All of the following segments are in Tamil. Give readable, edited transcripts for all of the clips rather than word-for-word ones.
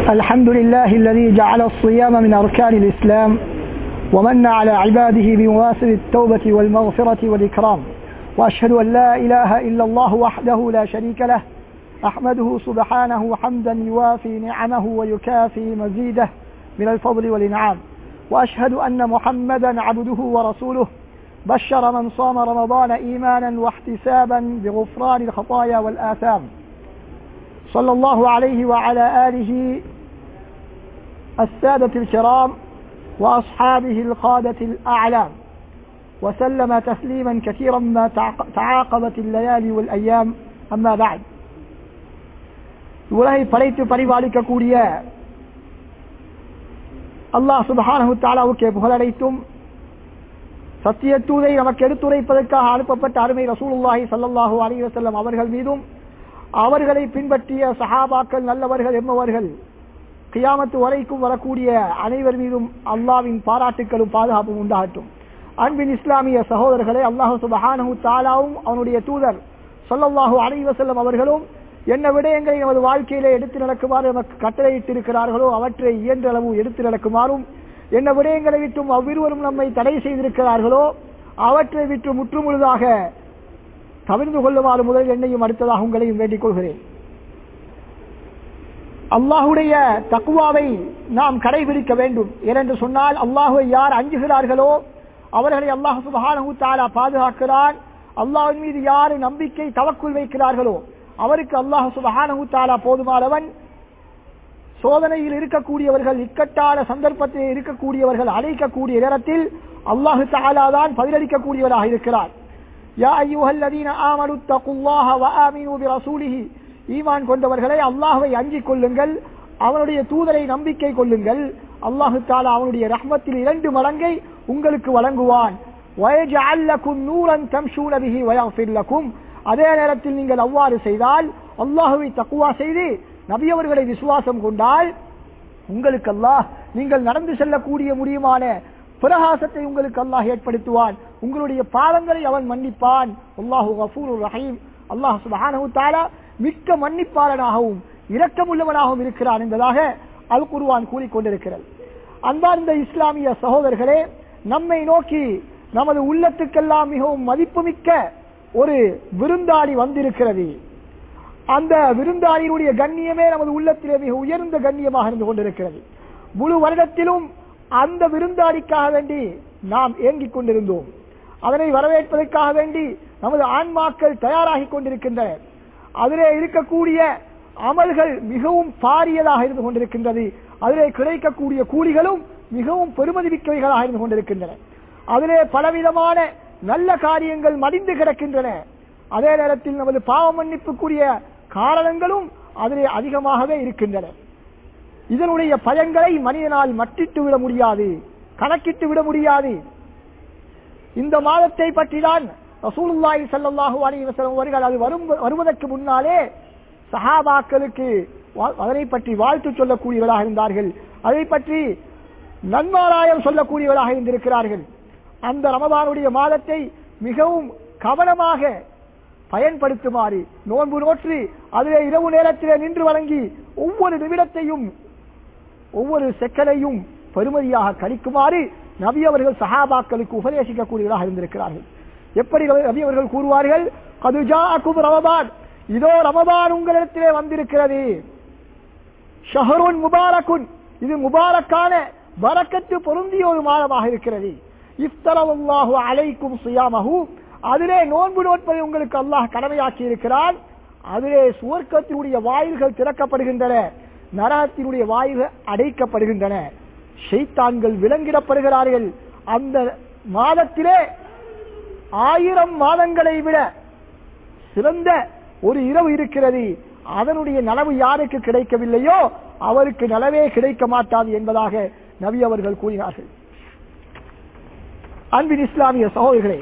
الحمد لله الذي جعل الصيام من أركان الإسلام ومن على عباده بمواسم التوبة والمغفرة والإكرام، وأشهد أن لا إله إلا الله وحده لا شريك له، أحمده سبحانه حمدا يوافي نعمه ويكافي مزيده من الفضل والإنعام، وأشهد أن محمدا عبده ورسوله بشر من صام رمضان إيمانا واحتسابا بغفران الخطايا والآثام، صلى الله عليه وعلى آله السادة الكرام وأصحابه القادة الأعلام، وسلم تسليما كثيرا ما تعاقبت الليالي والأيام. أما بعد، உலகை படைத்து பரிபாலிக்கக்கூடிய அல்லாஹ் சுப்ஹானஹு தஆலாவுக்கே புகழனைத்தும், சத்திய தூதை நமக்கு எடுத்துரைப்பதற்காக அனுப்பப்பட்ட அருமை ரசூலுல்லாஹி ஸல்லல்லாஹு அலைஹி வஸல்லம் அவர்கள் மீதும் அவர்களை பின்பற்றிய சஹாபாக்கள் நல்லவர்கள் என்பவர்கள் கியாமத்து வரைக்கும் வரக்கூடிய அனைவர் மீதும் அல்லாஹ்வின் பாராட்டுக்களும் பாதுகாப்பும் உண்டாகட்டும். அன்பின் இஸ்லாமிய சகோதரர்களே, அல்லாஹ் சுப்ஹானஹு தஆலாவும் அவனுடைய தூதர் ஸல்லல்லாஹு அலைஹி வஸல்லம் அவர்களும் என்ன விடயங்களை நமது வாழ்க்கையிலே எடுத்து நடக்குமாறு நமக்கு கட்டளையிட்டிருக்கிறார்களோ அவற்றை இயன்ற அளவு எடுத்து நடக்குமாறும், என்ன விடயங்களை விட்டும் அவ்விருவரும் நம்மை தடை செய்திருக்கிறார்களோ அவற்றை விட்டு முற்றுமுழுதாக தவிர்த்து கொள்ளுமாறு முதல் என்னையும் அடுத்ததாக உங்களையும் வேண்டிக் கொள்கிறேன். அல்லாஹுடைய தக்வாவை நாம் கடைபிடிக்க வேண்டும். ஏனென்று சொன்னால், அல்லாஹுவை யார் அஞ்சுகிறார்களோ அவர்களை அல்லாஹ் சுப்ஹானஹு தஆலா பாதுகாக்கிறான். அல்லாஹ்வின் மீது யார் நம்பிக்கை தவக்குல் வைக்கிறார்களோ அவருக்கு அல்லாஹ் சுப்ஹானஹு தஆலா போதுமானவன். சோதனையில் இருக்கக்கூடியவர்கள், இக்கட்டான சந்தர்ப்பத்தில் இருக்கக்கூடியவர்கள் அழைக்கக்கூடிய நேரத்தில் அல்லாஹு தஆலா தான் பதிலளிக்கக்கூடியவராக இருக்கிறார். யா அய்யுஹல்லதீன ஆமனு தக்குல்லாஹ வ ஆமினு பிரசூலிஹி, ஈமான் கொண்டவர்களை அல்லாஹ்வை அஞ்சிக் கொள்ளுங்கள், அவனுடைய தூதரை நம்பிக்கை கொள்ளுங்கள். அல்லாஹு தஆலா அவனுடைய ரஹ்மத்தில் 2 மடங்கை உங்களுக்கு வழங்குவான். வயஜஅல் லகும் நூரன் தம்ஷூன பிஹி வயக்ஃபிர் லகும், அதே நேரத்தில் நீங்கள் அவ்வாறு செய்தால், அல்லாஹ்வை தக்வா செய்து நபி அவர்களை விசுவாசம் கொண்டால், உங்களுக்கு அல்லாஹ் நீங்கள் நடந்து செல்லக்கூடிய முடியுமான பிரகாசத்தை உங்களுக்கு அல்லாஹ் ஏற்படுத்துவான். உங்களுடைய பாவங்களை அவன் மன்னிப்பான். அல்லாஹு கஃபூருர் ரஹீம். அல்லாஹ் சுப்ஹானஹு தஆலா மிக்க மன்னிப்பாளனாகவும் இரக்கமுள்ளவனாகவும் இருக்கிறான் என்பதாக அல் குர்ஆன் கூறிக்கொண்டிருக்கிறது. அன்பார்ந்த இஸ்லாமிய சகோதரர்களே, நம்மை நோக்கி நமது உள்ளத்துக்கெல்லாம் மிகவும் மதிப்புமிக்க ஒரு விருந்தாளி வந்திருக்கிறது. அந்த விருந்தாளியினுடைய கண்ணியமே நமது உள்ளத்திலே மிக உயர்ந்த கண்ணியமாக இருந்து கொண்டிருக்கிறது. முழு வருடத்திலும் அந்த விருந்தாளிக்காக வேண்டி நாம் ஏங்கிக் கொண்டிருந்தோம். அதனை வரவேற்பதற்காக வேண்டி நமது ஆன்மாக்கள் தயாராகி கொண்டிருக்கின்றன. அதிலே இருக்கக்கூடிய அமல்கள் மிகவும் பாரியதாக இருந்து கொண்டிருக்கின்றது. அதிலே கிடைக்கக்கூடிய கூலிகளும் மிகவும் பெருமதிமிக்கவைகளாக இருந்து கொண்டிருக்கின்றன. அதிலே பலவிதமான நல்ல காரியங்கள் மடிந்து கிடக்கின்றன. அதே நேரத்தில் நமது பாவ மன்னிப்புக்குரிய காரணங்களும் அதிலே அதிகமாகவே இருக்கின்றன. இதனுடைய பயன்களை மனிதனால் மட்டிட்டு விட முடியாது, கணக்கிட்டு விட முடியாது. இந்த மாதத்தை பற்றி தான் ரசூலுல்லாஹி ஸல்லல்லாஹு அலைஹி வஸல்லம் அவர்கள் அது வருவதற்கு முன்னாலே சஹாபாக்களுக்கு அதனை பற்றி வாழ்த்து சொல்லக்கூடியவர்களாக இருந்தார்கள். அதை பற்றி நன்மாராயம் சொல்லக்கூடியவர்களாக இருந்திருக்கிறார்கள். அந்த ரமதானுடைய மாதத்தை மிகவும் கவனமாக பயன்படுத்துமாறு நோன்பு நோற்று அதிலே இரவு நேரத்திலே நின்று வழங்கி ஒவ்வொரு நிமிடத்தையும் ஒவ்வொரு செகண்டையும் பெருமதியாக கழிக்குமாறு நபி அவர்கள் சஹாபாக்களுக்கு உபதேசிக்கக்கூடியவர்களாக இருந்திருக்கிறார்கள். எப்படி நபி அவர்கள் கூறுவார்கள், கது ஜாஅக்கும் ரமதான், இதோ ரமதான் உங்களிடத்திலே வந்திருக்கிறது. ஷஹருன் முபாரக்குன், இது முபாரக்கான பரக்கத்து பொருந்திய ஒரு மாதமாக இருக்கிறது. இஃப்தரல்லாஹு அலைக்கும் ஸியாமஹு, அதிலே நோன்பு நோட்பதை உங்களுக்கு அல்லாஹ் கடமையாக்கி இருக்கிறான். அதிலே சுவர்க்கத்தினுடைய வாயில்கள் திறக்கப்படுகின்றன, நரகத்தினுடைய வாயில்கள் அடைக்கப்படுகின்றன, ஷைத்தான்கள் விலங்கிடப்படுகிறார்கள். அந்த மாதத்திலே 1000 மாதங்களை விட சிறந்த ஒரு இரவு இருக்கிறது. அதனுடைய நலவு யாருக்கு கிடைக்கவில்லையோ அவருக்கு நலவே கிடைக்க மாட்டாது என்பதாக நபி அவர்கள் கூறினார்கள். அன்பின் இஸ்லாமிய சகோதரர்களே,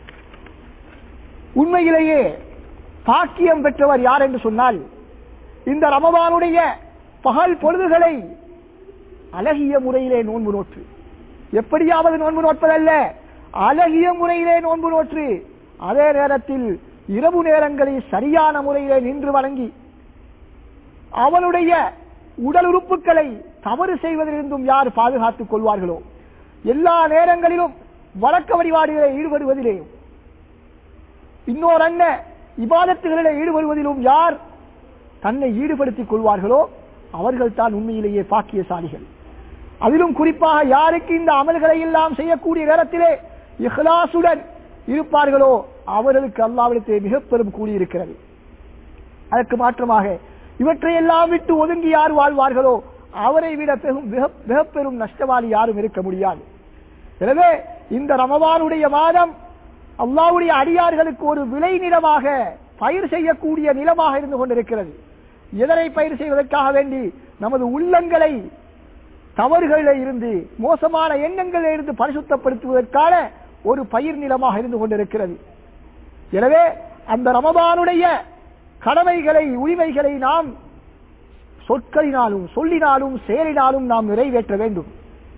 உண்மையிலேயே பாக்கியம் பெற்றவர் யார் என்று சொன்னால், இந்த ரமதானுடைய பகல் பொழுதுகளை அழகிய முறையிலே நோன்பு நோற்று, எப்படியாவது நோன்பு நோட்பதல்ல, அழகிய முறையிலே நோன்பு நோற்று, அதே நேரத்தில் இரவு நேரங்களில் சரியான முறையிலே நின்று வணங்கி அவனுடைய உடல் உறுப்புகளை தவறு செய்வதிலிருந்தும் யார் பாதுகாத்துக் கொள்வார்களோ, எல்லா நேரங்களிலும் வழக்க வழிபாடுகளை ஈடுபடுவதிலேயும் இன்னொரு அண்ண இபாதத்துகளிலே ஈடுபடுவதிலும் யார் தன்னை ஈடுபடுத்திக் கொள்வார்களோ அவர்கள் தான் உண்மையிலேயே பாக்கியசாலிகள். அதிலும் குறிப்பாக யாருக்கு இந்த அமல்களை எல்லாம் செய்யக்கூடிய நேரத்திலே இஹ்லாசுடன் இருப்பார்களோ அவர்களுக்கு அல்லாஹ்விடத்திலே மிக பெரும் கூலி இருக்கிறது. அதற்கு மாற்றமாக இவற்றையெல்லாம் விட்டு ஒதுங்கி யார் வாழ்வார்களோ அவரை விட மிக பெரும் நஷ்டவாளி யாரும் இருக்க முடியாது. எனவே இந்த ரமதானுடைய மாதம் அல்லாஹ்வுடைய அடியார்களுக்கு ஒரு விளை நிலமாக பயிர் செய்யக்கூடிய நிலமாக இருந்து கொண்டிருக்கிறது. எதனை பயிர் செய்வதற்காக வேண்டி? நமது உள்ளங்களை தவறுகளில் இருந்து, மோசமான எண்ணங்களில் இருந்து பரிசுத்தப்படுத்துவதற்கான ஒரு பயிர் நிலமாக இருந்து கொண்டிருக்கிறது. எனவே அந்த ரமதானுடைய கடமைகளை, உரிமைகளை நாம் சொற்களினாலும் சொல்லினாலும் செயலினாலும் நாம் நிறைவேற்ற வேண்டும்.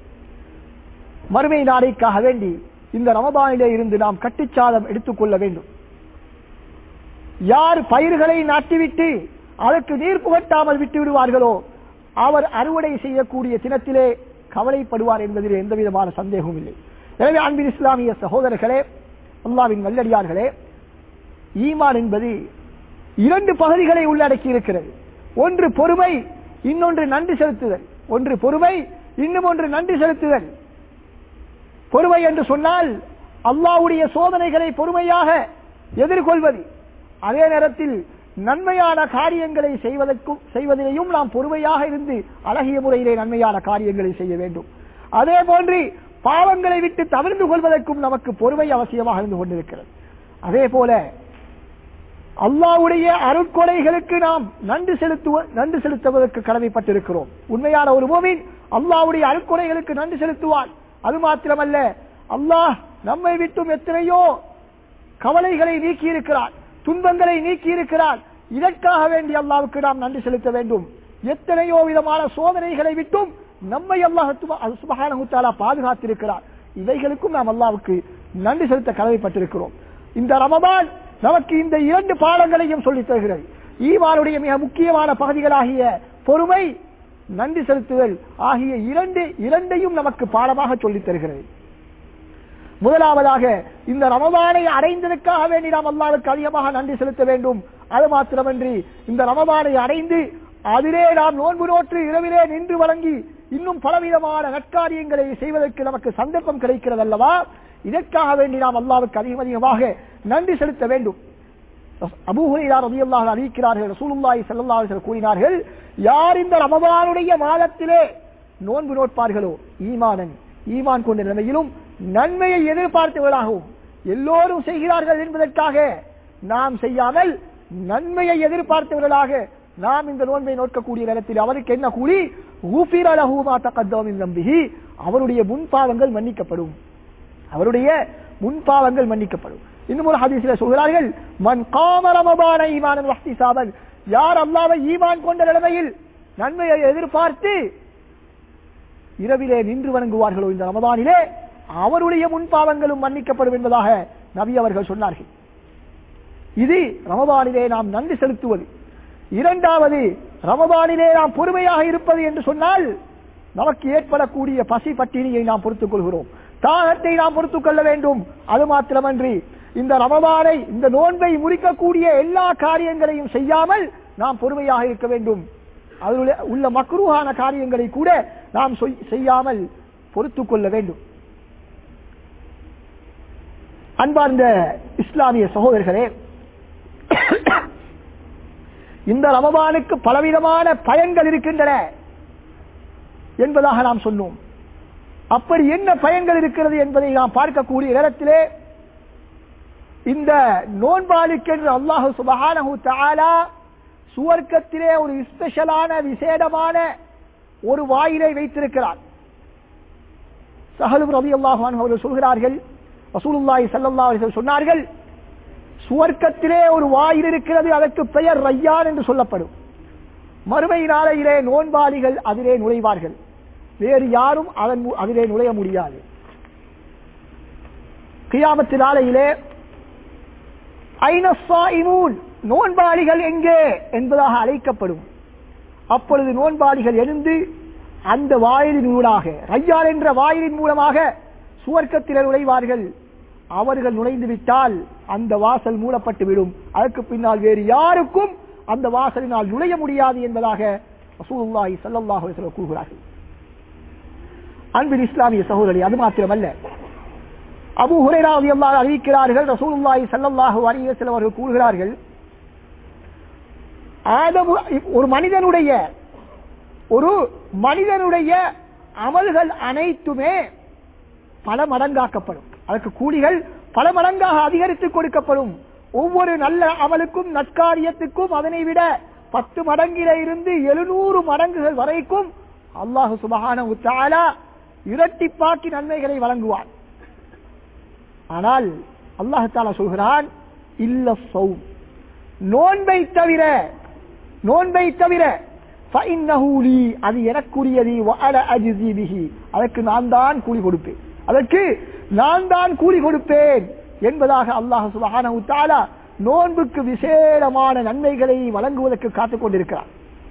மறுமை நாளைக்காக வேண்டி இந்த ரமதானிலே இருந்து நாம் கட்டுச்சாதம் எடுத்துக்கொள்ள வேண்டும். யார் பயிர்களை நாட்டிவிட்டு அதற்கு நீர் புகட்டாமல் விட்டு விடுவார்களோ அவர் அறுவடை செய்யக்கூடிய தினத்திலே கவலைப்படுவார் என்பதில் எந்த விதமான சந்தேகமும் இல்லை. எனவே அன்பின் இஸ்லாமிய சகோதரர்களே, அல்லாஹ்வின் நல்லடியார்களே, ஈமான் என்பது 2 பகுதிகளை உள்ளடக்கி இருக்கிறது. ஒன்று பொறுமை, இன்னொன்று நன்றி செலுத்துதல். ஒன்று பொறுமை, இன்னும் ஒன்று நன்றி செலுத்துதல். பொறுமை என்று சொன்னால் அல்லாஹ்வுடைய சோதனைகளை பொறுமையாக எதிர்கொள்வது. அதே நேரத்தில் நன்மையான காரியங்களை செய்வதிலேயும் நாம் பொறுமையாக இருந்து அழகிய முறையிலே நன்மையான காரியங்களை செய்ய வேண்டும். அதே போன்று பாவங்களை விட்டு தவிர்த்து கொள்வதற்கும் நமக்கு பொறுமை அவசியமாக இருந்து கொண்டிருக்கிறது. அதே போல அல்லாஹ்வுடைய அருட்கொடைகளுக்கு நாம் நன்றி செலுத்துவதற்கு கடமைப்பட்டிருக்கிறோம். உண்மையான ஒரு முஃமின் அல்லாஹ்வுடைய அருட்கொடைகளுக்கு நன்றி செலுத்துவான். அது மாத்திரமல்ல, அல்லாஹ் நம்மை விட்டும் எத்தனையோ கவலைகளை நீக்கி இருக்கிறான், துன்பங்களை நீக்கி இருக்கிறான். இதற்காக வேண்டி அல்லாஹ்வுக்கு நாம் நன்றி செலுத்த வேண்டும். எத்தனையோ விதமான சோதனைகளை விட்டும் நம்மை அல்லாஹ் சுப்ஹானஹு வ தஆலா பாதுகாத்திருக்கிறார். இவைகளுக்கும் நாம் அல்லாஹ்வுக்கு நன்றி செலுத்த கடமைப்பட்டிருக்கிறோம். இந்த ரமதான் நமக்கு இந்த 2 பாடங்களையும் சொல்லித் தருகிறது. ஈமானுடைய மிக முக்கியமான பகுதிகளாகிய பொறுமை, நன்றி செலுத்துதல் ஆகிய இரண்டையும் நமக்கு பாடமாக சொல்லித் தருகிறது. முதலாவதாக இந்த ரமதானை அடைந்ததற்காக வேண்டி நாம் அல்லாஹ்வுக்கு அதிகமாக நன்றி செலுத்த வேண்டும். அது மாத்திரமன்றி இந்த ரமதானை அடைந்து அதிலே நாம் நோன்பு நோற்று இரவிலே நின்று வழங்கி இன்னும் பலவிதமான நற்காரியங்களை செய்வதற்கு நமக்கு சந்தர்ப்பம் கிடைக்கிறது அல்லவா? இதற்காக வேண்டி நாம் அல்லாஹ்வுக்கு அதிகமாக நன்றி செலுத்த வேண்டும். அபூ ஹுரைரா ரலியல்லாஹு அன்ஹு அறிவிக்கிறார்கள், ரசூலுல்லாஹி ஸல்லல்லாஹு அலைஹி வஸல்லம் கூறினார்கள், யார் இந்த ரமதானுடைய மாதத்திலே நோன்பு நோட்பார்களோ ஈமான் கொண்ட நிலைமையிலும் நன்மையை எதிர்பார்த்தவர்களாகவும், எல்லோரும் செய்கிறார்கள் என்பதற்காக நாம் செய்யாமல் நன்மையை எதிர்பார்த்தவர்களாக நாம் இந்த நோன்பை நோக்கக்கூடிய நேரத்தில் அவருக்கு என்ன கூலி? ஊஃபிர லஹு மா தகத்தம மின் தம்பிஹி, அவருடைய முன்பாவங்கள் மன்னிக்கப்படும். அவருடைய முன்பாவங்கள் மன்னிக்கப்படும். இன்னும் ஒரு ஹதீஸிலே சொல்கிறார்கள், மன் காம ரமதான ஈமானன் வஹ்திசாபன், யார் அல்லாஹ்வை ஈமான் கொண்ட நிலைமையில் நன்மையை எதிர்பார்த்து இரவிலே நின்று வணங்குவார்களோ இந்த ரமதானிலே அவருடைய முன்பாவங்களும் மன்னிக்கப்படும் என்பதாக நபி அவர்கள் சொன்னார்கள். இது ரமதானிலே நாம் நன்றி செலுத்துவது. இரண்டாவது, ரமதானிலே நாம் பொறுமையாக இருப்பது என்று சொன்னால் நமக்கு ஏற்படக்கூடிய பசி பட்டினியை நாம் பொறுத்துக் கொள்கிறோம், தாகத்தை நாம் பொறுத்துக் கொள்ள வேண்டும். அது மாத்திரமன்றி இந்த ரமதானை, இந்த நோன்பை முறிக்கக்கூடிய எல்லா காரியங்களையும் செய்யாமல் நாம் பொறுமையாக இருக்க வேண்டும். அதில் உள்ள மக்ரூஹான காரியங்களை கூட நாம் செய்யாமல் பொறுத்துக் கொள்ள வேண்டும். அன்பார்ந்த இஸ்லாமிய சகோதரர்களே, இந்த ரமதானுக்கு பலவிதமான பயன்கள் இருக்கின்றன என்பதாக நாம் சொன்னோம். அப்படி என்ன பயன்கள் இருக்கிறது என்பதை நாம் பார்க்கக்கூடிய நேரத்திலே இந்த நோன்பாளிக்கென்று அல்லாஹ் சுப்ஹானஹு வ தஆலா சுவர்க்கத்திலே ஒரு ஸ்பெஷலான விசேடமான ஒரு வாயிலை வைத்திருக்கிறார். ஸஹல் ரலியல்லாஹு அன்ஹு அவர்கள் சொல்கிறார்கள், ரசூலுல்லாஹி ஸல்லல்லாஹு அலைஹி வஸல்லம் சொன்னார்கள், சுவர்க்கத்திலே ஒரு வாயில் இருக்கிறது, அதற்கு பெயர் ரய்யான் என்று சொல்லப்படும். மறுமை நாளையிலே நோன்பாளிகள் அதிலே நுழைவார்கள், வேறு யாரும் அதிலே நுழைய முடியாது. கியாமத்து நாளையிலே ஐன ஸாயிமூன், நோன்பாளிகள் எங்கே என்பதாக அழைக்கப்படும். அப்பொழுது நோன்பாளிகள் எழுந்து அந்த வாயிலின் ஊடாக, ரையான் என்ற வாயிலின் மூலமாக சுவர்க்கத்தில் நுழைவார்கள். அவர்கள் நுழைந்து விட்டால் அந்த வாசல் மூடப்பட்டு விடும். அதற்கு பின்னால் வேறு யாருக்கும் அந்த வாசலினால் நுழைய முடியாது என்பதாக ரசூலுல்லாஹி ஸல்லல்லாஹு அலைஹி வஸல்லம் கூறுகிறார்கள். அன்பின் இஸ்லாமிய சகோதரர்களே, அது மாத்திரமல்ல, அபூ ஹுரைரா ரலியல்லாஹு அன்ஹு அறிவிக்கிறார்கள், ரசூலுல்லாஹி ஸல்லல்லாஹு அலைஹி வஸல்லம் அவர்கள் கூறுகிறார்கள், ஒரு மனிதனுடைய அமல்கள் அனைத்துமே பல மடங்காக்கப்படும். அதற்கு கூலிகள் பல மடங்காக அதிகரித்து கொடுக்கப்படும். ஒவ்வொரு நல்ல அமலுக்கும் நற்காரியத்துக்கும் அதனை விட 10 மடங்கில இருந்து 700 மடங்குகள் வரைக்கும் அல்லாஹ் சுப்ஹானஹு வ தஆலா இரட்டிப்பாக்கி நன்மைகளை வழங்குவான். ஆனால் அல்லாஹ் தஆலா சொல்கிறான், இல்ல ஸௌம், நோன்பை தவிர ஃபஇன்னஹு லீ, அது எனக்குரியது, வ அன அஜ்ஸி பிஹி, அதற்கு நான் தான் கூலி கொடுப்பேன் என்பதாக அல்லாஹ் சுப்ஹானஹு வ தஆலா நோன்புக்கு விசேடமான நன்மைகளை வழங்குவதற்கு காத்துக் கொண்டிருக்கிறார்.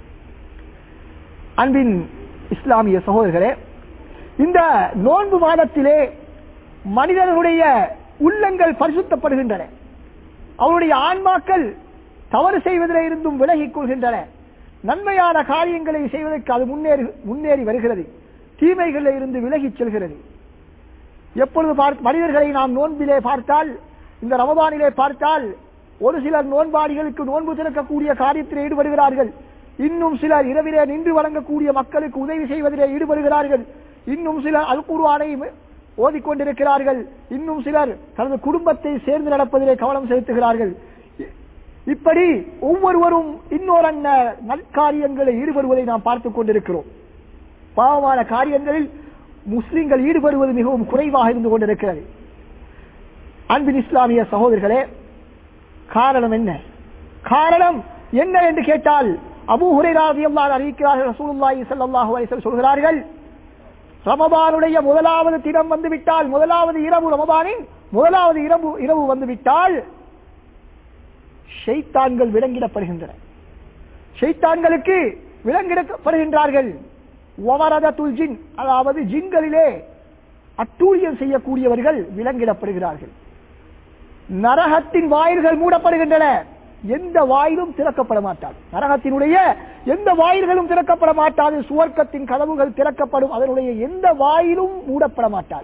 அன்பின் இஸ்லாமிய சகோதரர்களே, இந்த நோன்பு மாதத்திலே மனிதர்களுடைய உள்ளங்கள் பரிசுத்தப்படுகின்றன. அவருடைய ஆன்மாக்கள் தவறு செய்வதிலே இருந்தும் விலகிக் கொள்கின்றன. நன்மையான காரியங்களை செய்வதற்கு அது முன்னேறி வருகிறது. தீமைகளில் இருந்து விலகிச் செல்கிறது. எப்பொழுது மனிதர்களை நாம் நோன்பிலே பார்த்தால், இந்த ரமதானிலே பார்த்தால், ஒரு சிலர் நோன்பாளிகளுக்கு நோன்பு திறக்கக்கூடிய காரியத்தில் ஈடுபடுகிறார்கள். இன்னும் சிலர் இரவிலே நின்று வழங்கக்கூடிய மக்களுக்கு உதவி செய்வதிலே ஈடுபடுகிறார்கள். இன்னும் சிலர் அல் குர்ஆனை ஓதிக்கொண்டிருக்கிறார்கள். இன்னும் சிலர் தனது குடும்பத்தை சேர்ந்து நடப்பதிலே கவனம் செலுத்துகிறார்கள். இப்படி ஒவ்வொருவரும் இன்னொரு நற்காரியங்களில் ஈடுபடுவதை நாம் பார்த்துக் கொண்டிருக்கிறோம். பாவமான காரியங்களில் முஸ்லிம்கள் ஈடுபடுவது மிகவும் குறைவாக இருந்து கொண்டிருக்கிறது. அன்பின் இஸ்லாமிய சகோதரர்களே, காரணம் என்ன என்று கேட்டால், அபூ ஹுரைரா ரலியல்லாஹு அன்ஹு அறிவிக்கிறார்கள், ரசூலுல்லாஹி ஸல்லல்லாஹு அலைஹி வஸல்லம் சொல்கிறார்கள், ரமதானுடைய முதலாவது தினம் வந்துவிட்டால், ரமதானின் முதலாவது இரவு வந்துவிட்டால் ஷைத்தான்கள் விலங்கிடப்படுகின்றன. ஷைத்தான்களுக்கு விலங்கிடப்படுகின்றார்கள். வமரதத்துல் ஜின், அதாவது ஜின்களிலே அட்டூழியம் செய்யக்கூடியவர்கள் விலங்கிடப்படுகிறார்கள். நரகத்தின் வாயில்கள் மூடப்படுகின்றன. எந்த வாயிலும் திறக்கப்பட மாட்டாது. நரகத்தினுடைய எந்த வாயில்களும் திறக்கப்பட மாட்டாது. சுவர்க்கத்தின் கதவுகள் திறக்கப்படும். அதனுடைய எந்த வாயிலும் மூடப்பட மாட்டாது.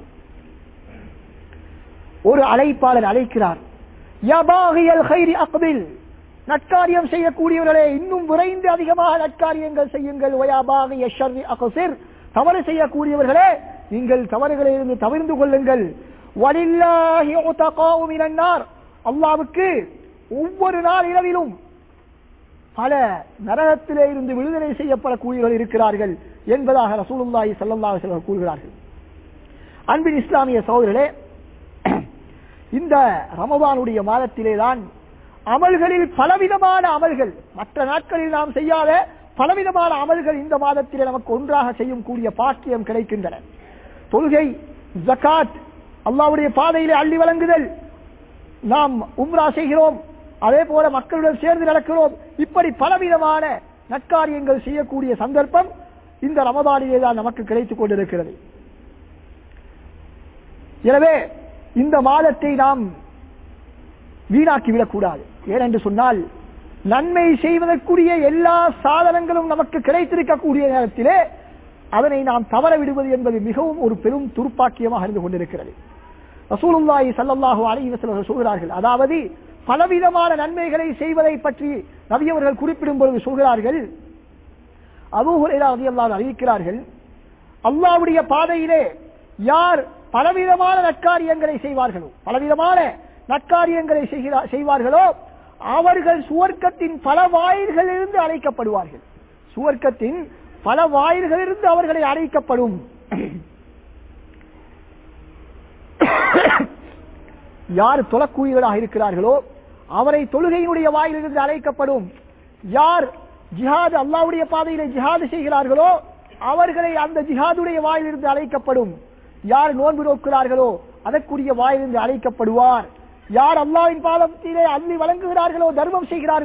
ஒரு அழைப்பாளர் அழைக்கிறார், யா பாகியல் கைரி அக்பில், நற்காரியம் செய்யக்கூடியவர்களே இன்னும் விரைந்து அதிகமாக நற்காரியங்கள் செய்யுங்கள். வயா பாகிய ஷர்ரி அக்ஸிர், தவறு செய்யக்கூடியவர்களே நீங்கள் தவறுகளை இருந்து தவிர்ந்து கொள்ளுங்கள். வலில்லாஹி உதகாஉ மினன் நார், அல்லாஹ்வுக்கு ஒவ்வொரு நாள் இரவிலும் பல நரகத்திலே இருந்து விடுதலை செய்யப்படக்கூடியவர்கள் இருக்கிறார்கள் என்பதாக ரசூலுல்லாஹி ஸல்லல்லாஹு அலைஹி வஸல்லம் கூறுகிறார்கள். அன்பின் இஸ்லாமிய சகோதரர்களே, இந்த ரமதானுடைய மாதத்திலே தான் அமல்களில் பலவிதமான அமல்கள், மற்ற நாட்களில் நாம் செய்யாத பலவிதமான அமல்கள் இந்த மாதத்திலே நமக்கு ஒன்றாக செய்யும் கூடிய பாக்கியம் கிடைக்கின்றன. தொழுகை, ஜகாத், அல்லாஹ்வுடைய பாதையிலே அள்ளி வழங்குதல், நாம் உம்ரா செய்கிறோம், அதே போல மக்களுடன் சேர்ந்து நடக்கிறோம். இப்படி பலவிதமான நற்காரியங்கள் செய்யக்கூடிய சந்தர்ப்பம் இந்த ரமதானிலே தான் நமக்கு கிடைத்துக் கொண்டிருக்கிறது. எனவே இந்த மாதத்தை நாம் வீணாக்கிவிடக் கூடாது. ஏனென்று சொன்னால், நன்மை செய்வதற்குரிய எல்லா சாதனங்களும் நமக்கு கிடைத்திருக்கக்கூடிய நேரத்திலே அதனை நாம் தவற விடுவது என்பது மிகவும் ஒரு பெரும் துர்ப்பாக்கியமாக இருந்து கொண்டிருக்கிறது. ரசூலுல்லாஹி ஸல்லல்லாஹு அலைஹி வஸல்லம் சொல்கிறார்கள், அதாவது பலவிதமான நன்மைகளை செய்வதை பற்றி நபி அவர்கள் குறிப்பிடும் பொழுது சொல்கிறார்கள், அபூ ஹுரைரா ரலியல்லாஹு அன்ஹு அறிவிக்கிறார்கள், அல்லாஹ்வுடைய பாதையிலே யார் பலவிதமான நற்காரியங்களை செய்வார்களோ அவர்கள் சுவர்க்கத்தின் பல வாயில்களிலிருந்து அழைக்கப்படுவார்கள். சுவர்க்கத்தின் பல வாயில்களிலிருந்து அவர்களை அழைக்கப்படும். யார் தொழக்கூடியவர்களாக இருக்கிறார்களோ அவரை தொழுகையினுடைய வாயிலிருந்து அழைக்கப்படும். யார் ஜிஹாத், அல்லாஹ்வுடைய பாதையிலே ஜிஹாது செய்கிறார்களோ அவர்களை அந்த ஜிஹாதுடைய வாயிலிருந்து அழைக்கப்படும். யார் நோன்பு நோக்கிறார்களோ அதற்குரிய வாயிலிருந்து அழைக்கப்படுவார். யார் அல்லாஹ்வின் பாதத்திலே அள்ளி வழங்குகிறார்களோ, தர்மம் செய்கிறார்களோ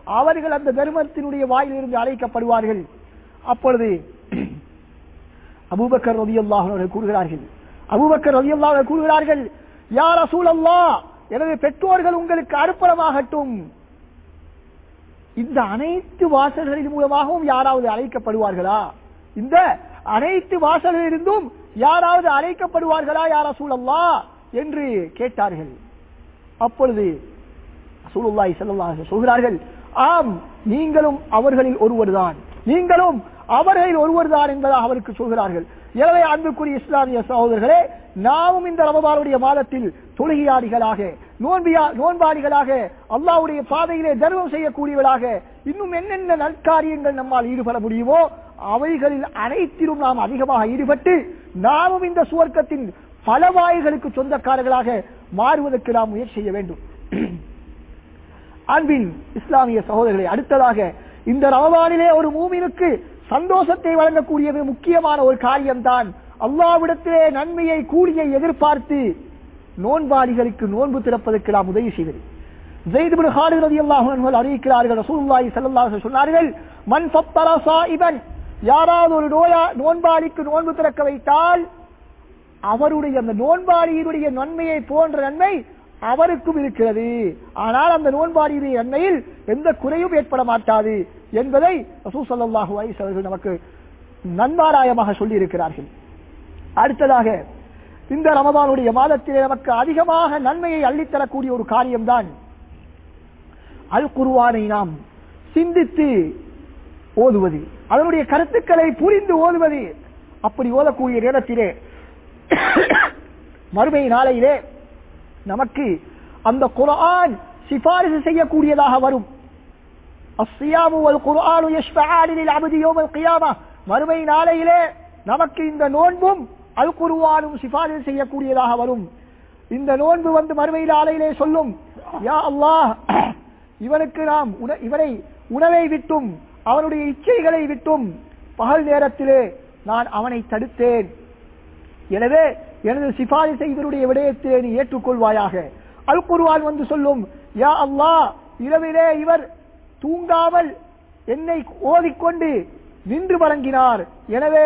அவர்கள் அந்த தர்மத்தினுடைய வாயிலிருந்து அழைக்கப்படுவார்கள். அப்பொழுது அபூபக்கர் ரலியல்லாஹு அன்ஹு கூறுகிறார்கள், யா ரசூலல்லாஹ், எனவே பெற்றோர்கள் உங்களுக்கு அர்ப்பணமாகட்டும். இந்த அனைத்து வாசல்களின் மூலமாகவும் யாராவது அழைக்கப்படுவார்களா? இந்த அனைத்து வாசல்களிலிருந்தும் யாராவது அழைக்கப்படுவார்களா யா ரசூலல்லாஹ் என்று கேட்டார்கள். அப்பொழுது ரசூலுல்லாஹி ஸல்லல்லாஹு அலைஹி வஸல்லம் சொல்கிறார்கள், ஆம், நீங்களும் அவர்களில் ஒருவர்தான், நீங்களும் அவர்களில் ஒருவர்தான் என்பதாக அவருக்கு சொல்கிறார்கள். எனவே அன்புக்குரிய இஸ்லாமிய சகோதரர்களே, நாமும் இந்த ரமதானுடைய மாதத்தில் தொழுகையாளிகளாக, நோன்பாளிகளாக, அல்லாஹ்வுடைய பாதையிலே தர்மம் செய்யக்கூடியவர்களாக இன்னும் என்னென்ன நற்காரியங்கள் நம்மால் ஈடுபட முடியுமோ அவைகளில் அனைத்திலும் நாம் அதிகமாக ஈடுபட்டு நாமும் இந்த சுவர்க்கத்தின் பல வாயில்களுக்கு சொந்தக்காரர்களாக மாறுவதற்கு நாம் முயற்சி செய்ய வேண்டும். அன்பின் இஸ்லாமிய சகோதரர்களை, அடுத்ததாக இந்த ரமதானிலே ஒரு மூமினுக்கு சந்தோஷத்தை வழங்கக்கூடிய முக்கியமான ஒரு காரியம்தான் அல்லாஹ்விடத்திலே நன்மையை கூலியை எதிர்பார்த்து நோன்பாளிகளுக்கு நோன்பு திறப்பதற்கு நாம் உதவி செய்வது. ஸைத் இப்னு ஹாலித் ரலியல்லாஹு அன்ஹு அறிவிக்கிறார்கள், ரசூலுல்லாஹி ஸல்லல்லாஹு அலைஹி வஸல்லம் சொன்னார்கள், மன் ஃபத்தர ஸாயிபன், யாராவது ஒரு நோன்பாளிக்கு நோன்பு திறக்க வைத்தால் அவருடைய அந்த நோன்பாளியினுடைய நன்மையை போன்ற நன்மை அவருக்கும் இருக்கிறது. ஆனால் அந்த நோன்பாளியுடைய நன்மையில் எந்த குறையும் ஏற்பட மாட்டாது என்பதை ரசூல் ஸல்லல்லாஹு அலைஹி வஸல்லம் நமக்கு நன்மாராயமாக சொல்லி இருக்கிறார்கள். அடுத்ததாக இந்த ரமதானுடைய மாதத்திலே நமக்கு அதிகமாக நன்மையை அள்ளித்தரக்கூடிய ஒரு காரியம்தான் அல் குர்ஆனை நாம் சிந்தித்து ஓதுவது, அதனுடைய கருத்துக்களை புரிந்து ஓதுவது. அப்படி ஓதக்கூடிய நேரத்திலே மறுமை நாளையிலே நமக்கு அந்த குர்ஆன் சிபாரிசு செய்யக்கூடியதாக வரும். அஸ்ஸியாமு வல் குர்ஆனு யஷ்ஃபஆனி லில் அப்தி யௌமல் கியாமah, மறுமை நாளையிலே நமக்கு இந்த நோன்பும் அல் குர்ஆனும் சிபாரிசு செய்யக்கூடியதாக வரும். இந்த நோன்பு வந்து மறுமை நாளையிலே சொல்லும், யா அல்லாஹ், இவனுக்கு நாம் இவனை உணவை விட்டும் அவனுடைய இச்சைகளை விட்டும் பகல் நேரத்திலே நான் அவனை தடுத்தேன். எனவே எனது சிபாரிசை இவருடைய விடயத்தை நீ ஏற்றுக்கொள்வாயாக. அல் குர்ஆன் வந்து சொல்லும், யா அல்லாஹ், இரவிலே இவர் தூங்காமல் என்னை ஓதிக்கொண்டு நின்று வழங்கினார். எனவே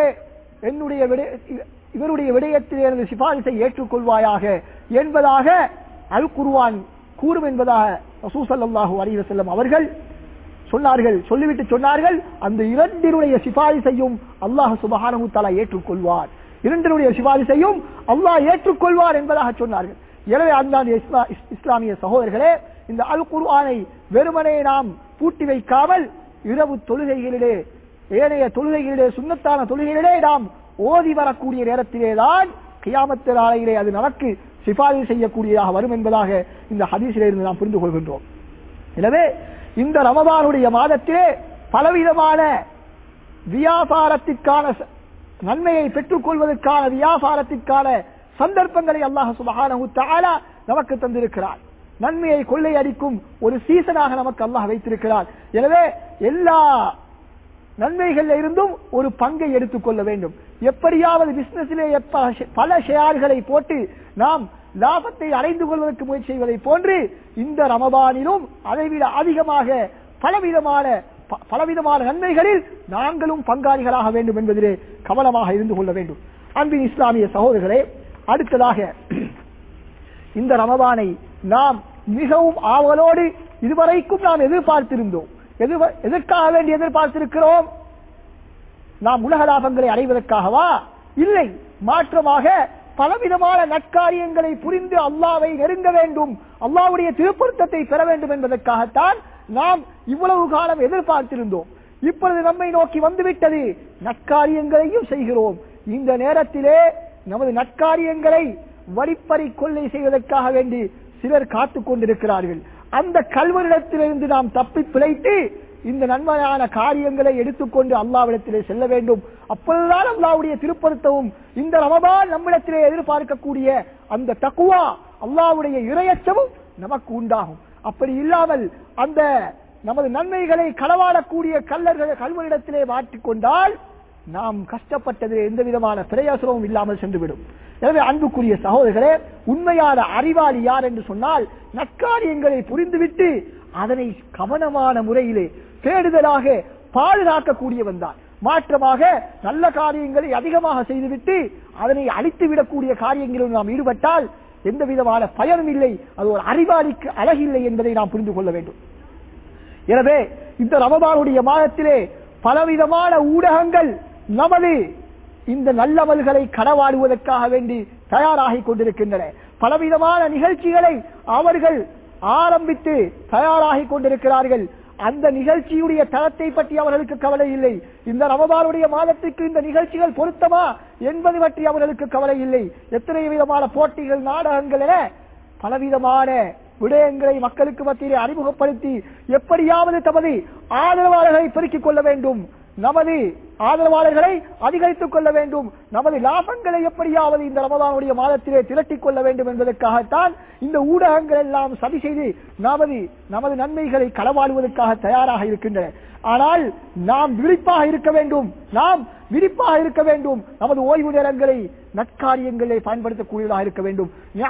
இவருடைய விடயத்தில் எனது சிபாரிசை ஏற்றுக்கொள்வாயாக என்பதாக அல் குர்ஆன் கூறும் என்பதாக ரசூல் ஸல்லல்லாஹு அலைஹி வஸல்லம் அவர்கள் சொன்னார்கள். சொல்லிவிட்டு சொன்னார்கள், அந்த இரண்டினுடைய சிபாரிசையும் அல்லாஹ் சுப்ஹானஹு வ தஆலா ஏற்றுக்கொள்வார், இரண்டினுடைய சிபாரிசையும் அல்லாஹ் ஏற்றுக்கொள்வார் என்பதாக சொன்னார்கள். எனவே அன்பான இஸ்லாமிய சகோதரர்களே, இந்த அல் குர்ஆனை வெறுமனே நாம் பூட்டி வைக்காமல் இரவு தொழுகைகளிலே, ஏனைய தொழுகைகளிலே, சுன்னத்தான தொழுகைகளிலே நாம் ஓதி வரக்கூடிய நேரத்திலேதான் கியாமத் நாளையிலே அது நமக்கு சிபாரிசு செய்யக்கூடியதாக வரும் என்பதாக இந்த ஹதீஸிலே இருந்து நாம் புரிந்து கொள்கின்றோம். எனவே இந்த ரமதானுடைய மாதத்திலே பலவிதமான வியாபாரத்திற்கான நன்மையை பெற்றுக் கொள்வதற்கான வியாபாரத்திற்கான சந்தர்ப்பங்களை அல்லாஹ் சுப்ஹானஹு வ தஆலா நமக்கு தந்திருக்கிறார். நன்மையை கொள்ளையடிக்கும் ஒரு சீசனாக நமக்கு அல்லாஹ் வைத்திருக்கிறார். எனவே எல்லா நன்மைகள் இருந்தும் ஒரு பங்கை எடுத்துக் கொள்ள வேண்டும். எப்படியாவது பிசினஸிலே பல ஷேர்களை போட்டு நாம் லாபத்தை அடைந்து கொள்வதற்கு முயற்சி செய்வதை போன்று இந்த ரமதானிலும் அதைவிட அதிகமாக பலவிதமான நன்மைகளில் நாங்களும் பங்காளிகளாக வேண்டும் என்பதிலே கவனமாக இருந்து கொள்ள வேண்டும். அன்பின் இஸ்லாமிய சகோதரர்களே, அடுத்ததாக இந்த ரமதானை நாம் மிகவும் ஆவலோடு இதுவரைக்கும் நாம் எதிர்பார்த்திருந்தோம். எதற்காக வேண்டி எதிர்பார்த்திருக்கிறோம்? நாம் உலக லாபங்களை அடைவதற்காகவா? இல்லை, மாற்றமாக பலவிதமான நற்காரியங்களை புரிந்து அல்லாஹ்வை நெருங்க வேண்டும், அல்லாஹ்வுடைய திருப்பொருத்தத்தை பெற வேண்டும் என்பதற்காகத்தான் நாம் இவ்வளவு காலம் எதிர்பார்த்திருந்தோம். இப்பொழுது நம்மை நோக்கி வந்துவிட்டது, நற்காரியங்களையும் செய்கிறோம். இந்த நேரத்திலே நமது நற்காரியங்களை வழிப்பறி கொள்ளை செய்வதற்காக வேண்டி சிலர் காத்துக் கொண்டிருக்கிறார்கள். அந்த கல்வரிடத்திலிருந்து நாம் தப்பி பிழைத்து இந்த நன்மையான காரியங்களை எடுத்துக்கொண்டு அல்லாஹ்விடத்திலே செல்ல வேண்டும். அப்பொழுதுதான் அல்லாஹ்வுடைய திருப்பொருத்தமும் இந்த ரமதான் நம்மிடத்திலே எதிர்பார்க்கக்கூடிய அந்த தக்வா, அல்லாஹ்வுடைய இறையச்சமும் நமக்கு உண்டாகும். அப்படி இல்லாமல் அந்த நமது நன்மைகளை களவாடக்கூடிய கல்வரிடத்திலே மாற்றிக்கொண்டால் நாம் கஷ்டப்பட்டது எந்த விதமான பிரயோசனமும் இல்லாமல் சென்றுவிடும். எனவே அன்புக்குரிய சகோதரர்களே, உண்மையான அறிவாளி யார் என்று சொன்னால் நற்காரியங்களை புரிந்துவிட்டு அதனை கவனமான முறையிலே தேடுதலாக பாதுகாக்கக்கூடியவன் தான். மாற்றமாக நல்ல காரியங்களை அதிகமாக செய்துவிட்டு அதனை அழித்து விடக்கூடிய காரியங்களில் நாம் ஈடுபட்டால் எந்த விதமான பயனும் இல்லை, அது ஒரு அறிவாளிக்கு அழகில்லை என்பதை நாம் புரிந்து கொள்ள வேண்டும். எனவே இந்த ரமதானுடைய மாதத்திலே பலவிதமான ஊடகங்கள் நமது இந்த நல்லமல்களை களவாடுவதற்காக வேண்டி தயாராகிக் கொண்டிருக்கின்றன. பலவிதமான நிகழ்ச்சிகளை அவர்கள் ஆரம்பித்து தயாராகிக் கொண்டிருக்கிறார்கள். அந்த நிகழ்ச்சியுடைய தரத்தை பற்றி அவர்களுக்கு கவலை இல்லை. இந்த ரமதானுடைய மாதத்துக்கு இந்த நிகழ்ச்சிகள் பொருத்தமா என்பது பற்றி அவர்களுக்கு கவலை இல்லை. எத்தனை விதமான போட்டிகள், நாடகங்கள் என பலவிதமான விடயங்களை மக்களுக்கு மத்தியிலே அறிமுகப்படுத்தி எப்படியாவது தமது ஆதரவாளர்களை பெருக்கிக் கொள்ள வேண்டும், நமது ஆதரவாளர்களை அதிகரித்துக் கொள்ள வேண்டும், நமது லாபங்களை எப்படியாவது இந்த ரமதானுடைய மாதத்திலே திரட்டிக் கொள்ள வேண்டும் என்பதற்காகத்தான் இந்த ஊடகங்கள் எல்லாம் சதி செய்து நமது நன்மைகளை களவாடுவதற்காக தயாராக இருக்கின்றன. ஆனால் நாம் விழிப்பாக இருக்க வேண்டும், நமது ஓய்வு நேரங்களை நற்காரியங்களை பயன்படுத்தக்கூடியதாக இருக்க வேண்டும்.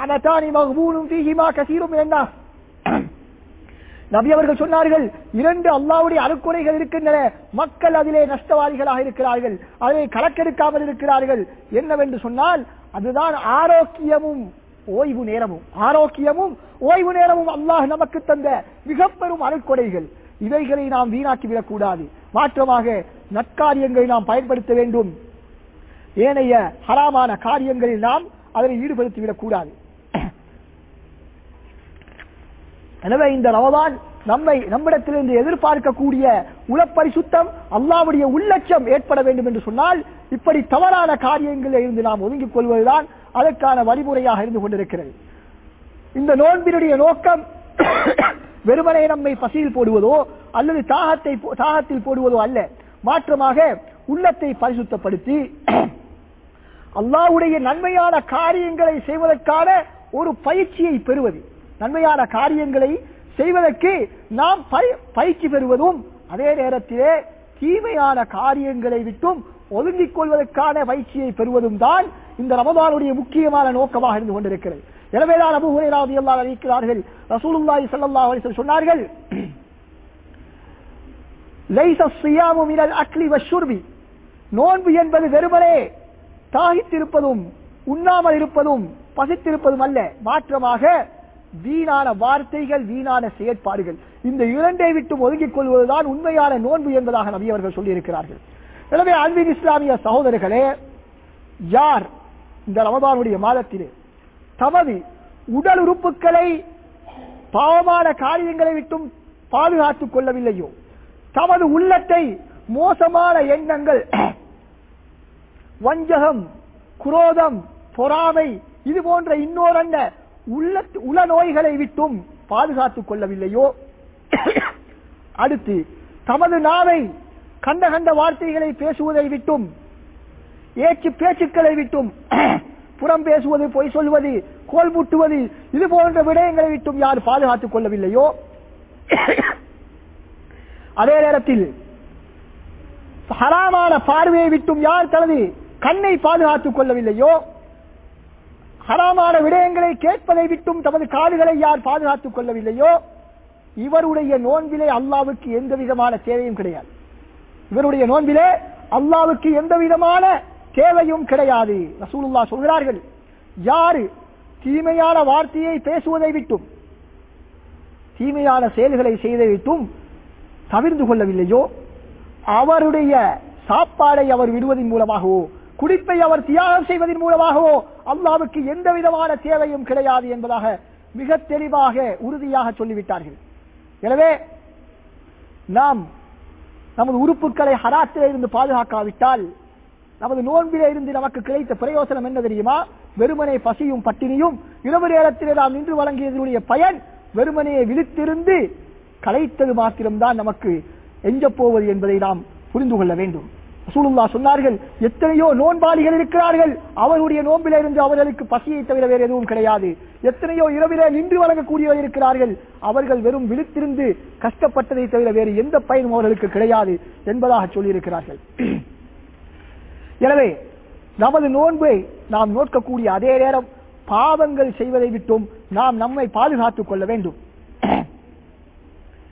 நபி அவர்கள் சொன்னார்கள், 2 அல்லாஹ்வுடைய அருக்குறைகள் இருக்கின்றன, மக்கள் அதிலே நஷ்டவாதிகளாக இருக்கிறார்கள், அதை கணக்கெடுக்காமல் இருக்கிறார்கள். என்னவென்று சொன்னால் அதுதான் ஆரோக்கியமும் ஓய்வு நேரமும் அல்லாஹ் நமக்கு தந்த மிக பெரும் அருட்கொடைகள். இவைகளை நாம் வீணாக்கிவிடக் கூடாது. மாற்றமாக நற்காரியங்களை நாம் பயன்படுத்த வேண்டும். ஏனைய ஹராமான காரியங்களில் நாம் அதனை ஈடுபடுத்திவிடக் கூடாது. எனவே இந்த ரமதான் நம்மிடத்திலிருந்து எதிர்பார்க்கக்கூடிய உளப்பரிசுத்தம், அல்லாஹ்வுடைய உள்ளட்சம் ஏற்பட வேண்டும் என்று சொன்னால் இப்படி தவறான காரியங்களில் இருந்து நாம் ஒதுங்கிக் கொள்வதுதான் அதற்கான வழிமுறையாக இருந்து கொண்டிருக்கிறது. இந்த நோன்பினுடைய நோக்கம் வெறுமனே நம்மை பசியில் போடுவதோ அல்லது தாகத்தில் போடுவதோ அல்ல. மாற்றமாக உள்ளத்தை பரிசுத்தப்படுத்தி அல்லாஹ்வுடைய நன்மையான காரியங்களை செய்வதற்கான ஒரு பயிற்சியை பெறுவது, நன்மையான காரியங்களை செய்வதற்கு நாம் பயிற்சி பெறுவதும், அதே நேரத்திலே தீமையான காரியங்களை விட்டும் ஒதுங்கிக் கொள்வதற்கான பயிற்சியை பெறுவதும் தான் இந்த ரமதானுடைய முக்கியமான நோக்கமாக இருந்து கொண்டிருக்கிறது. எனவேதான் அபூ ஹுரைரா ரலியல்லாஹு அன்ஹு அறிவிக்கிறார்கள், ரசூலுல்லாஹி ஸல்லல்லாஹு அலைஹி வஸல்லம் சொன்னார்கள், லைஸ ஸியாமு மினல் அக்லி வஷ்ஷுர்பி, நோன்பு என்பது வெறுமனே தாகித்திருப்பதும் உண்ணாமல் இருப்பதும் பசித்திருப்பதும் அல்ல, மாற்றமாக வீணான வார்த்தைகள், வீணான செயற்பாடுகள், இந்த இரண்டை விட்டு ஒதுங்கிக் கொள்வதுதான் உண்மையான நோன்பு என்பதாக நபி அவர்கள் சொல்லியிருக்கிறார்கள். எனவே அன்பின் இஸ்லாமிய சகோதரர்களே, யார் இந்த ரமதானுடைய மாதத்திலே தமது உடல் உறுப்புகளை பாவமான காரியங்களை விட்டும் பாதுகாத்துக் கொள்ளவில்லையோ, தமது உள்ளத்தை மோசமான எண்ணங்கள், வஞ்சகம், குரோதம், பொறாமை, இது போன்ற இன்னொரு உள நோய்களை விட்டும் பாதுகாத்துக் கொள்ளவில்லையோ, அடுத்து தமது நாவை கண்ட வார்த்தைகளை பேசுவதை விட்டும், ஏச்சு பேச்சுக்களை விட்டும், புறம் பேசுவது, பொய் சொல்வது, கோல் முட்டுவது, இது போன்ற விடயங்களை விட்டும் யார் பாதுகாத்துக் கொள்ளவில்லையோ, அதே நேரத்தில் ஹராமான பார்வையை விட்டும் யார் தனது கண்ணை பாதுகாத்துக் கொள்ளவில்லையோ, ஹராமான விடயங்களை கேட்பதை விட்டும் தமது காதுகளை யார் பாதுகாத்துக் கொள்ளவில்லையோ, இவருடைய நோன்பிலே அல்லாஹ்வுக்கு எந்த விதமான தேவையும் கிடையாது. இவருடைய நோன்பிலே அல்லாஹ்வுக்கு எந்த விதமான தேவையும் கிடையாது. ரசூலுல்லாஹ் சொல்கிறார்கள், யாரு தீமையான வார்த்தையை பேசுவதை விட்டும் தீமையான செயல்களை செய்வதை விட்டும் தவிர்த்து கொள்ளவில்லையோ, அவருடைய சாப்பாடை அவர் விடுவதன் மூலமாகவோ, குடிப்பை அவர் தியாகம் செய்வதன் மூலமாகவோ அல்லாஹ்வுக்கு எந்த விதமான தேவையும் கிடையாது என்பதாக மிக தெளிவாக உறுதியாக சொல்லிவிட்டார்கள். எனவே நாம் நமது உறுப்புகளை ஹராத்திலே இருந்து பாதுகாக்காவிட்டால் நமது நோன்பிலே இருந்து நமக்கு கிடைத்த பிரயோசனம் என்ன தெரியுமா? வெறுமனே பசியும் பட்டினியும். இரவு நேரத்திலே நாம் நின்று வழங்கியதனுடைய பயன் வெறுமனே விழித்திருந்து கலைத்தது மாத்திரம்தான் நமக்கு எஞ்ச போவது என்பதை நாம் புரிந்து கொள்ள வேண்டும். ரசூலுல்லாஹ் சொன்னார்கள், எத்தனையோ நோன்பாளிகள் இருக்கிறார்கள், அவருடைய நோன்பிலே இருந்து அவர்களுக்கு பசியை தவிர வேறு எதுவும் கிடையாது. எத்தனையோ இரவிலே நின்று வழங்கக்கூடியவர்கள் இருக்கிறார்கள், அவர்கள் வெறும் விழித்திருந்து கஷ்டப்பட்டதை தவிர வேறு எந்த பயனும் அவர்களுக்கு கிடையாது என்பதாக சொல்லியிருக்கிறார்கள். எனவே நமது நோன்பை நாம் நோக்கக்கூடிய அதே நேரம் பாவங்கள் செய்வதை விட்டும் நாம் நம்மை பாதுகாத்துக் கொள்ள வேண்டும்.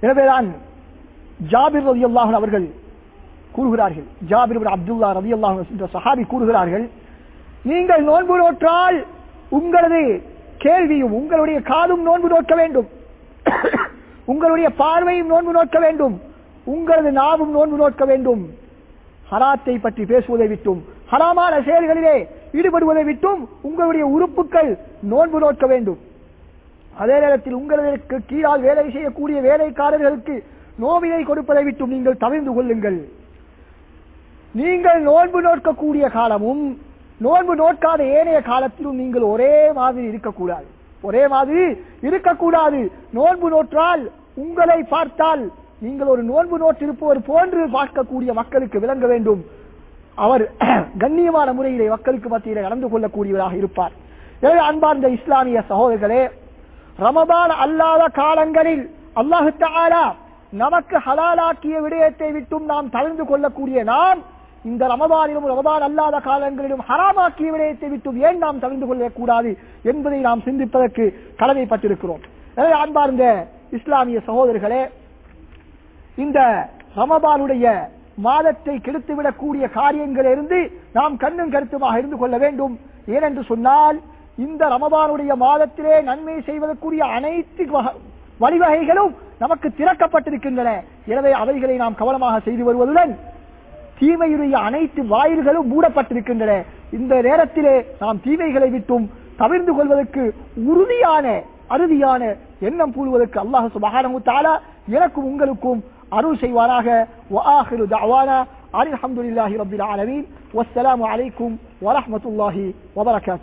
எனவேதான் ஜாபிர் ரலியல்லாஹு அன்ஹு அவர்கள் கூறுகிறார்கள், ஜாபிர் இப்னு அப்துல்லா ரலியல்லாஹு அன்ஹு என்ற சஹாபி கூறுகிறார்கள், நீங்கள் நோன்பு நோற்றால் உங்களது கேள்வியும் உங்களுடைய காதும் நோன்பு நோக்க வேண்டும், உங்களுடைய பார்வையும் நோன்பு நோக்க வேண்டும், உங்களது நாவும் நோன்பு நோக்க வேண்டும். ஹராத்தை பற்றி பேசுவதை விட்டும் ஹராமான செயல்களிலே ஈடுபடுவதை விட்டும் உங்களுடைய உறுப்புகள் நோன்பு நோக்க வேண்டும். அதே நேரத்தில் உங்களுக்கு கீழால் வேலை செய்யக்கூடிய வேலைக்காரர்களுக்கு நோவினை கொடுப்பதை விட்டும் நீங்கள் தவிர்த்து கொள்ளுங்கள். நீங்கள் நோன்பு நோக்கக்கூடிய காலமும் நோன்பு நோக்காத ஏனைய காலத்திலும் நீங்கள் ஒரே மாதிரி இருக்கக்கூடாது. நோன்பு நோற்றால் உங்களை பார்த்தால் நீங்கள் ஒரு நோன்பு நோற்றிருப்பவர் போன்று பார்க்கக்கூடிய மக்களுக்கு விளங்க வேண்டும். அவர் கண்ணியமான முறையிலே மக்களுக்கு மத்தியிலே நடந்து கொள்ளக்கூடியவராக இருப்பார். எனவே அன்பார்ந்த இஸ்லாமிய சகோதரர்களே, ரமதான் அல்லாத காலங்களில் அல்லாஹ் தஆலா நமக்கு ஹலாலாக்கிய விடயத்தை விட்டும் நாம் தவிர்த்து கொள்ளக்கூடிய நாம் இந்த ரமதானிலும் ரமதான் அல்லாத காலங்களிலும் ஹராமாக்கிய விடயத்தை விட்டும் ஏன் நாம் தவிர்த்து கொள்ளக்கூடாது என்பதை நாம் சிந்திப்பதற்கு கடமைப்பட்டிருக்கிறோம். எனவே அன்பார்ந்த இஸ்லாமிய சகோதரர்களே, இந்த ரமதானுடைய மாதத்தை கெடுத்துவிடக்கூடிய காரியங்களிலிருந்து நாம் கண்ணும் கருத்துமாக இருந்து கொள்ள வேண்டும். ஏனென்று சொன்னால் இந்த ரமதானுடைய மாதத்திலே நன்மை செய்வதற்குரிய அனைத்து வழிவகைகளும் நமக்கு திறக்கப்பட்டிருக்கின்றன. எனவே அவைகளை நாம் கவனமாக செய்து வருவதுடன் தீமையுடைய அனைத்து வாயில்களும் மூடப்பட்டிருக்கின்றன. இந்த நேரத்திலே நாம் தீமைகளை விட்டும் தவிர்த்து கொள்வதற்கு அறுதியான எண்ணம் கூறுவதற்கு அல்லாஹ் சுப்ஹானஹு வ தஆலா எனக்கும் உங்களுக்கும் அருள் செய்வாராக. வஆகிரு தஅவானா அல்ஹம்துலில்லாஹி ரப்பில் ஆலமீன். வஸ்ஸலாமு அலைக்கும் வரஹ்மத்துல்லாஹி வபரகாத்துஹு.